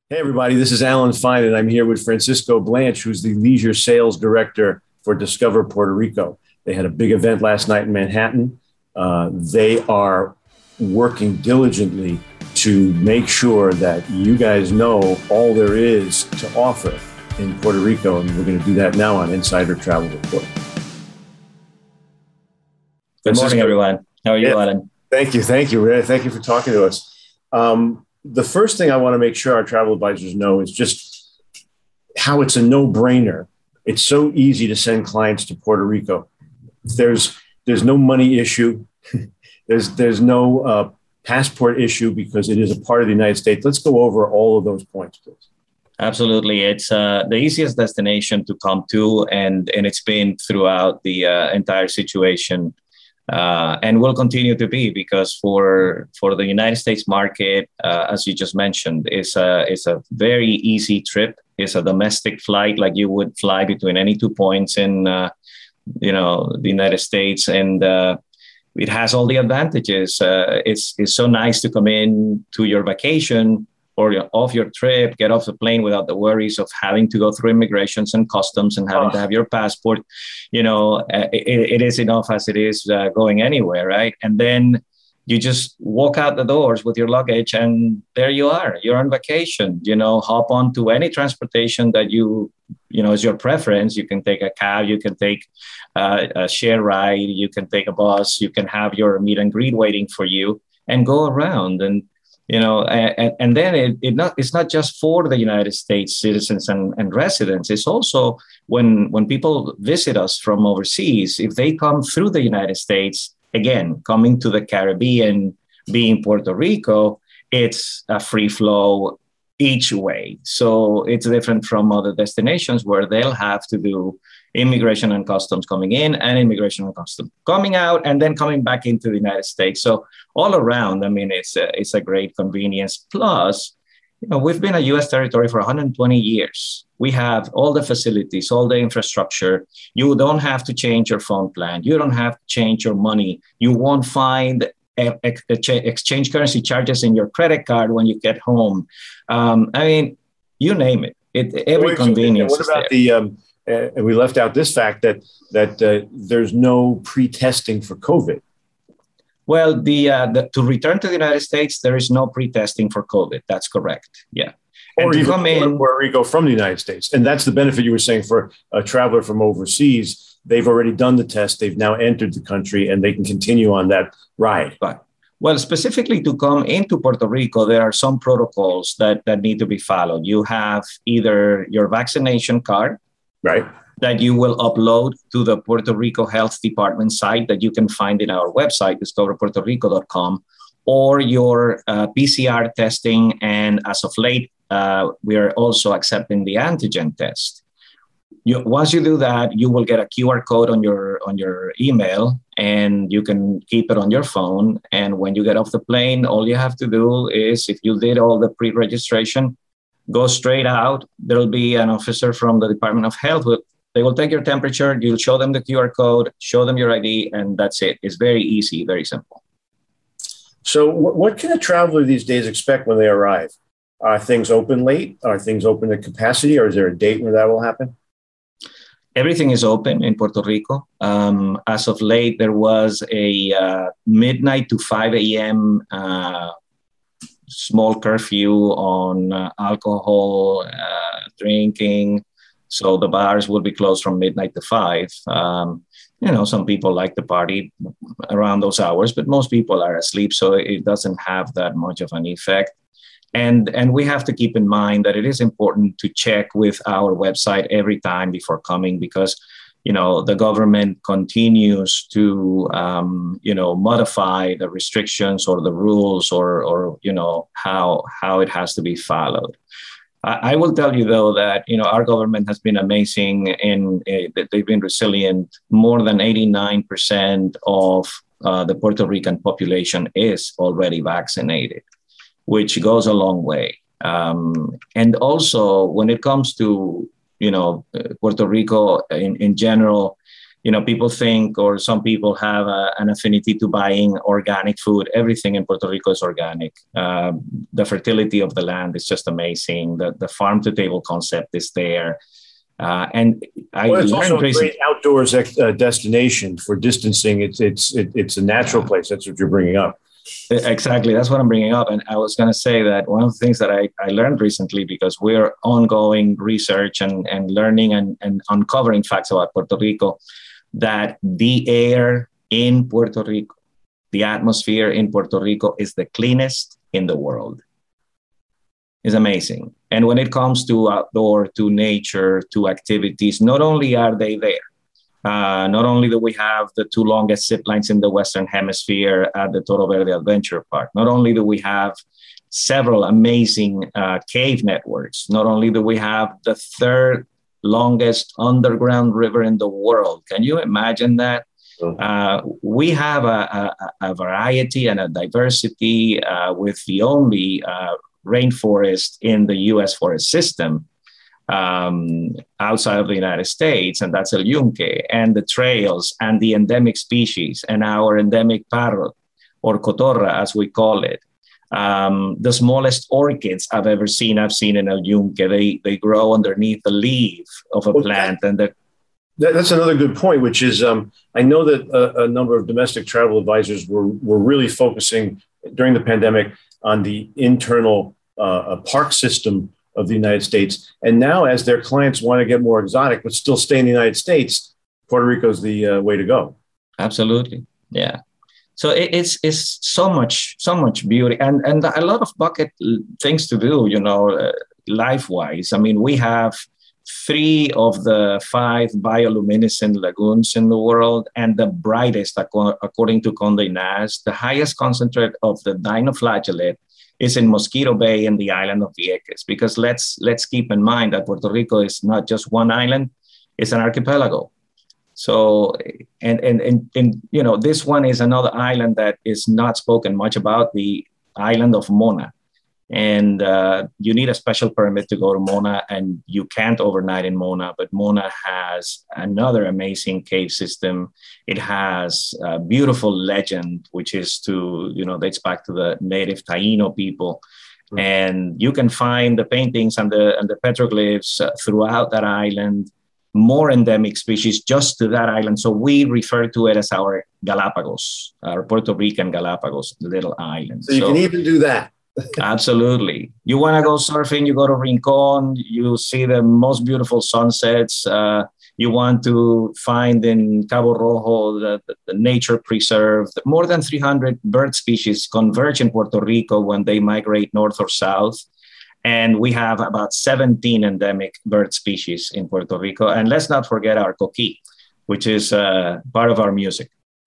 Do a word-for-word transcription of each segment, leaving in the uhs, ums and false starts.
Hey, everybody, this is Alan Fine, and I'm here with Francisco Blanch, who's the Leisure Sales Director for Discover Puerto Rico. They had a big event last night in Manhattan. Uh, they are working diligently to make sure that you guys know all there is to offer in Puerto Rico, and we're going to do that now on Insider Travel Report. Good morning, everyone. How are you, yeah, Alan? Thank you. Thank you. Thank you for talking to us. Um, the first thing I want to make sure our travel advisors know is just how it's a no-brainer. It's so easy to send clients to Puerto Rico. There's there's no money issue. there's there's no uh, passport issue because it is a part of the United States. Let's go over all of those points, please. Absolutely. It's uh, the easiest destination to come to, and, and it's been throughout the uh, entire situation. Uh, and will continue to be, because for for the United States market, uh, as you just mentioned, it's a it's a very easy trip. It's a domestic flight, like you would fly between any two points in uh, you know the United States, and uh, it has all the advantages. Uh, it's it's so nice to come in to your vacation or off your trip, get off the plane without the worries of having to go through immigrations and customs and having oh. to have your passport. You know, uh, it, it is enough as it is uh, going anywhere, right? And then you just walk out the doors with your luggage and there you are. You're on vacation. You know, hop onto any transportation that you, you know, is your preference. You can take a cab, you can take uh, a share ride, you can take a bus, you can have your meet and greet waiting for you and go around. And You know, and, and then it, it not it's not just for the United States citizens and, and residents. It's also when when people visit us from overseas, if they come through the United States, again, coming to the Caribbean, being Puerto Rico, it's a free flow each way. So it's different from other destinations where they'll have to do immigration and customs coming in and immigration and customs coming out and then coming back into the United States. So all around, I mean, it's a, it's a great convenience. Plus, you know, we've been a U S territory for one hundred twenty years. We have all the facilities, all the infrastructure. You don't have to change your phone plan. You don't have to change your money. You won't find exchange currency charges in your credit card when you get home. Um, I mean, you name it. It every Wait, convenience. What about the? Um, uh, we left out this fact that that uh, there's no pre-testing for COVID. Well, the, uh, the to return to the United States, there is no pre-testing for COVID. That's correct. Yeah. Or and to even come in Puerto Rico from the United States, and that's the benefit you were saying for a traveler from overseas. They've already done the test. They've now entered the country, and they can continue on that ride. Right. Well, specifically to come into Puerto Rico, there are some protocols that, that need to be followed. You have either your vaccination card, right, that you will upload to the Puerto Rico Health Department site that you can find in our website, discover puerto rico dot com, or your uh, P C R testing. And as of late, uh, we are also accepting the antigen test. You, once you do that, you will get a Q R code on your on your email, and you can keep it on your phone. And when you get off the plane, all you have to do is, if you did all the pre-registration, go straight out. There'll be an officer from the Department of Health. They will take your temperature. You'll show them the Q R code, show them your I D, and that's it. It's very easy, very simple. So what, what can a traveler these days expect when they arrive? Are things open late? Are things open at capacity? Or is there a date where that will happen? Everything is open in Puerto Rico. Um, as of late, there was a uh, midnight to five a.m. Uh, small curfew on uh, alcohol, uh, drinking. So the bars will be closed from midnight to five. Um, you know, some people like to party around those hours, but most people are asleep, so it doesn't have that much of an effect. And, and we have to keep in mind that it is important to check with our website every time before coming, because, you know, the government continues to, um, you know, modify the restrictions or the rules or, or you know, how, how it has to be followed. I, I will tell you, though, that, you know, our government has been amazing in uh, they've been resilient. More than eighty-nine percent of uh, the Puerto Rican population is already vaccinated, which goes a long way. Um, and also, when it comes to, you know, Puerto Rico in, in general, you know, people think, or some people have a, an affinity to buying organic food. Everything in Puerto Rico is organic. Uh, the fertility of the land is just amazing. The, the farm to table concept is there. Uh, and I well, it's learned also a recently, great outdoors uh, destination for distancing. It's, it's, it, it's a natural place. That's what you're bringing up. Exactly. That's what I'm bringing up. And I was going to say that one of the things that I, I learned recently, because we're ongoing research and, and learning and, and uncovering facts about Puerto Rico, that the air in Puerto Rico, the atmosphere in Puerto Rico is the cleanest in the world. It's amazing. And when it comes to outdoor, to nature, to activities, not only are they there, Uh, not only do we have the two longest zip lines in the Western Hemisphere at the Toro Verde Adventure Park, not only do we have several amazing uh, cave networks, not only do we have the third longest underground river in the world. Can you imagine that? Uh, we have a, a, a variety and a diversity uh, with the only uh, rainforest in the U S forest system. Um, outside of the United States, and that's El Yunque, and the trails, and the endemic species, and our endemic parrot, or cotorra, as we call it. Um, the smallest orchids I've ever seen, I've seen in El Yunque. They, they grow underneath the leaf of a well, plant. That, and that, That's another good point, which is um, I know that a, a number of domestic travel advisors were, were really focusing during the pandemic on the internal uh, park system of the United States. And now, as their clients want to get more exotic, but still stay in the United States, Puerto Rico is the uh, way to go. Absolutely. Yeah. So it, it's, it's so much, so much beauty and, and a lot of bucket things to do, you know, uh, life-wise. I mean, we have three of the five bioluminescent lagoons in the world, and the brightest, according to Condé Nast, the highest concentrate of the dinoflagellate is in Mosquito Bay in the island of Vieques, because let's let's keep in mind that Puerto Rico is not just one island, it's an archipelago. So, and, and, and, and you know, this one is another island that is not spoken much about, the island of Mona. And uh, you need a special permit to go to Mona, and you can't overnight in Mona, but Mona has another amazing cave system. It has a beautiful legend, which is to, you know, dates back to the native Taino people. Mm-hmm. And you can find the paintings and the, and the petroglyphs uh, throughout that island, more endemic species just to that island. So we refer to it as our Galapagos, our Puerto Rican Galapagos, the little island. So you so, can even do that. Absolutely. You want to go surfing, you go to Rincon, you see the most beautiful sunsets. Uh, you want to find in Cabo Rojo the, the, the nature preserve. More than three hundred bird species converge in Puerto Rico when they migrate north or south. And we have about seventeen endemic bird species in Puerto Rico. And let's not forget our coqui, which is uh, part of our music.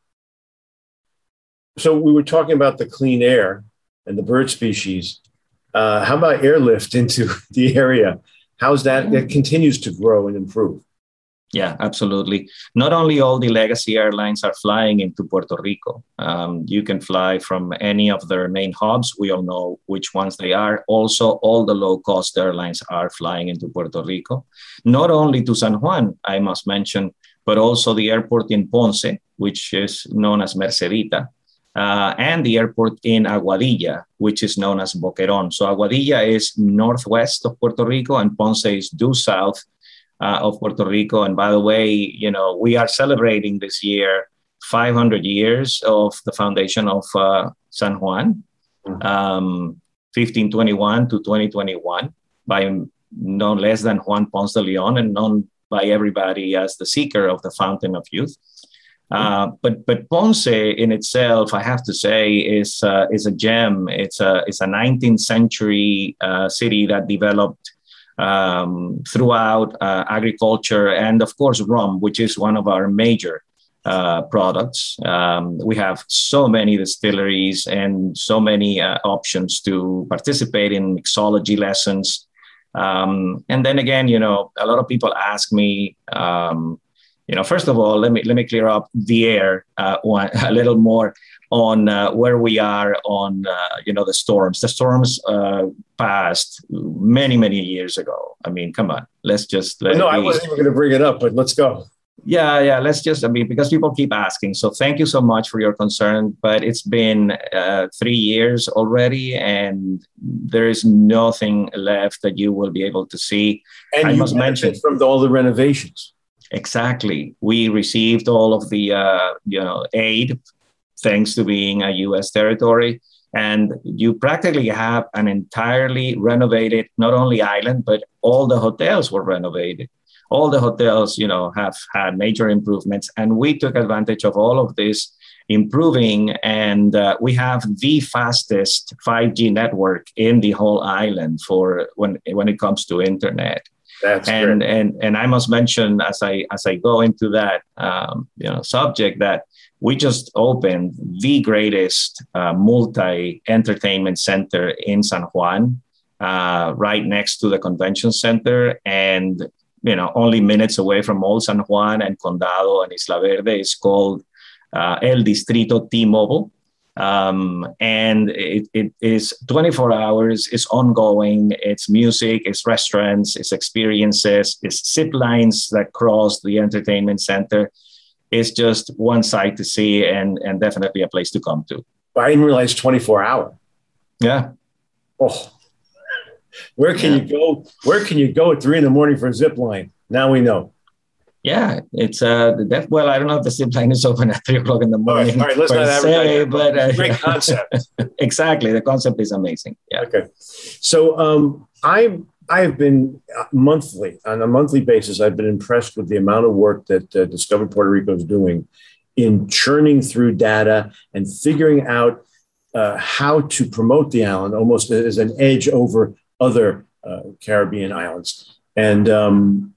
So we were talking about the clean air and the bird species. Uh, how about airlift into the area? How's that? It continues to grow and improve. Yeah, absolutely. Not only all the legacy airlines are flying into Puerto Rico. Um, you can fly from any of their main hubs. We all know which ones they are. Also, all the low-cost airlines are flying into Puerto Rico. Not only to San Juan, I must mention, but also the airport in Ponce, which is known as Mercedita. Uh, and the airport in Aguadilla, which is known as Boquerón. So Aguadilla is northwest of Puerto Rico, and Ponce is due south uh, of Puerto Rico. And by the way, you know, we are celebrating this year five hundred years of the foundation of uh, San Juan, um, fifteen twenty-one to twenty twenty-one, by no less than Juan Ponce de Leon, and known by everybody as the seeker of the fountain of youth. Uh, but but Ponce in itself, I have to say, is uh, is a gem. It's a it's a nineteenth century uh, city that developed um, throughout uh, agriculture and, of course, rum, which is one of our major uh, products. Um, we have so many distilleries and so many uh, options to participate in mixology lessons. Um, and then again, you know, a lot of people ask me. Um, You know, first of all, let me let me clear up the air uh, one, a little more on uh, where we are on, uh, you know, the storms. The storms uh, passed many, many years ago. I mean, come on, let's just let No, me... I wasn't even going to bring it up, but let's go. Yeah, yeah. Let's just, I mean, because people keep asking. So thank you so much for your concern. But it's been uh, three years already, and there is nothing left that you will be able to see. And I you must mention benefit from all the renovations. exactly. We received all of the uh, you know aid thanks to being a U S territory, and you practically have an entirely renovated not only island, but all the hotels were renovated. All the hotels, you know, have had major improvements, and we took advantage of all of this improving, and uh, we have the fastest five G network in the whole island for when when it comes to internet. That's and great. and and I must mention as I as I go into that um, you know subject that we just opened the greatest uh, multi entertainment center in San Juan, uh, right next to the convention center, and you know, only minutes away from Old San Juan and Condado and Isla Verde. Is called uh, El Distrito T-Mobile. Um, and it, it is twenty-four hours, it's ongoing, it's music, it's restaurants, it's experiences, it's zip lines that cross the entertainment center. It's just one site to see and, and definitely a place to come to. I didn't realize twenty-four hour. Yeah. Oh. Where can yeah. you go? Where can you go at three in the morning for a zip line? Now we know. Yeah, it's uh, the def- well, I don't know if the zip line is open at three o'clock in the morning. All right, all right let's not advertise. But uh, great concept. Exactly, the concept is amazing. Yeah. Okay, so um, I I've been monthly on a monthly basis. I've been impressed with the amount of work that uh, Discover Puerto Rico is doing in churning through data and figuring out uh, how to promote the island almost as an edge over other uh, Caribbean islands. And um,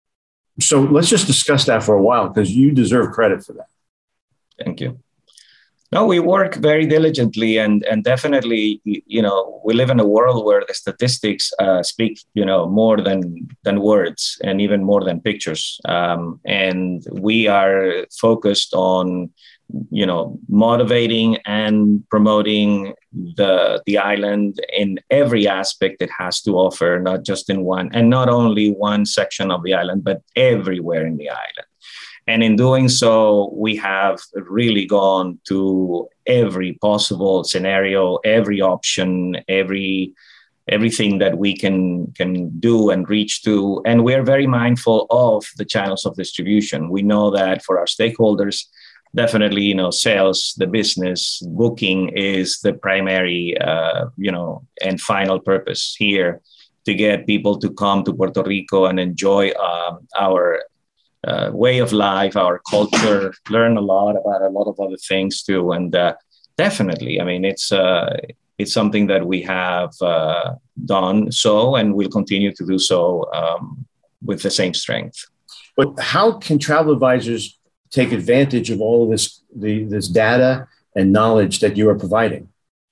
so let's just discuss that for a while, because you deserve credit for that. Thank you. No, we work very diligently, and and definitely, you know, we live in a world where the statistics uh, speak, you know, more than than words, and even more than pictures. Um, and we are focused on, you know, motivating and promoting the the island in every aspect it has to offer, not just in one, and not only one section of the island, but everywhere in the island. And in doing so, we have really gone to every possible scenario, every option, every everything that we can can do and reach to. And we're very mindful of the channels of distribution. We know that for our stakeholders, definitely, you know, sales, the business, booking is the primary, uh, you know, and final purpose here, to get people to come to Puerto Rico and enjoy uh, our uh, way of life, our culture, learn a lot about a lot of other things too. And uh, definitely, I mean, it's uh, it's something that we have uh, done so, and we'll continue to do so um, with the same strength. But how can travel advisors take advantage of all of this, the, this data and knowledge that you are providing?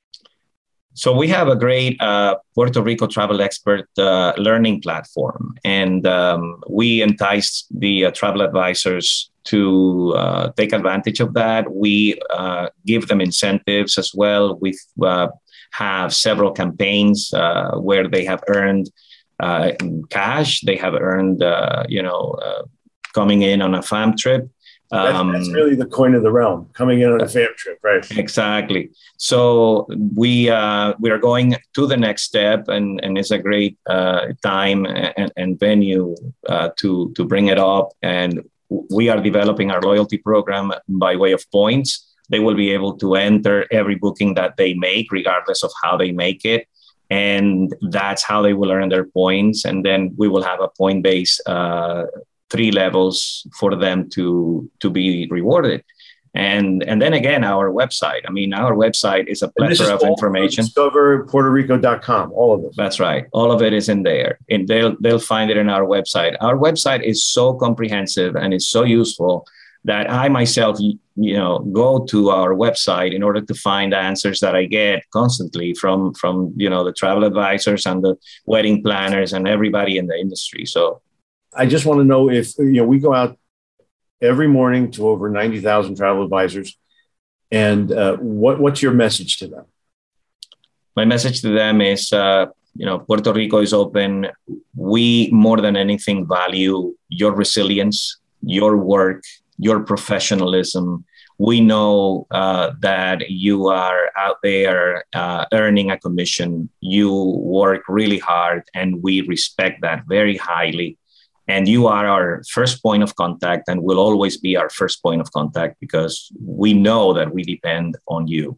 So we have a great uh, Puerto Rico travel expert uh, learning platform, and um, we entice the uh, travel advisors to uh, take advantage of that. We uh, give them incentives as well. We uh, have several campaigns uh, where they have earned uh, cash. They have earned, uh, you know, uh, coming in on a fam trip. Um, that's, that's really the coin of the realm, coming in on a fam trip, right? Exactly. So we uh, we are going to the next step, and, and it's a great uh, time and, and venue uh, to to bring it up. And we are developing our loyalty program by way of points. They will be able to enter every booking that they make, regardless of how they make it. And that's how they will earn their points. And then we will have a point-based uh, three levels for them to to be rewarded. And and then again, our website. I mean, our website is a plethora of information. discover puerto rico dot com, all of this. That's right. All of it is in there. And they'll they'll find it in our website. Our website is so comprehensive and it's so useful that I myself, you know, go to our website in order to find answers that I get constantly from from you know the travel advisors and the wedding planners and everybody in the industry. So I just want to know if, you know, we go out every morning to over ninety thousand travel advisors, and uh, what, what's your message to them? My message to them is, uh, you know, Puerto Rico is open. We, more than anything, value your resilience. your work, your professionalism. We know uh, that you are out there uh, earning a commission. You work really hard, and we respect that very highly. And you are our first point of contact and will always be our first point of contact because we know that we depend on you.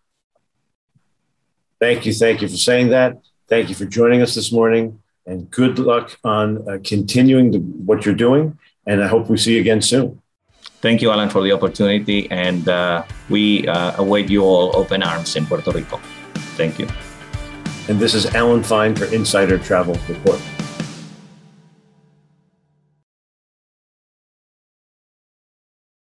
Thank you. Thank you for saying that. Thank you for joining us this morning, and good luck on uh, continuing the, what you're doing. And I hope we see you again soon. Thank you, Alan, for the opportunity. And uh, we uh, await you all open arms in Puerto Rico. Thank you. And this is Alan Fine for Insider Travel Report.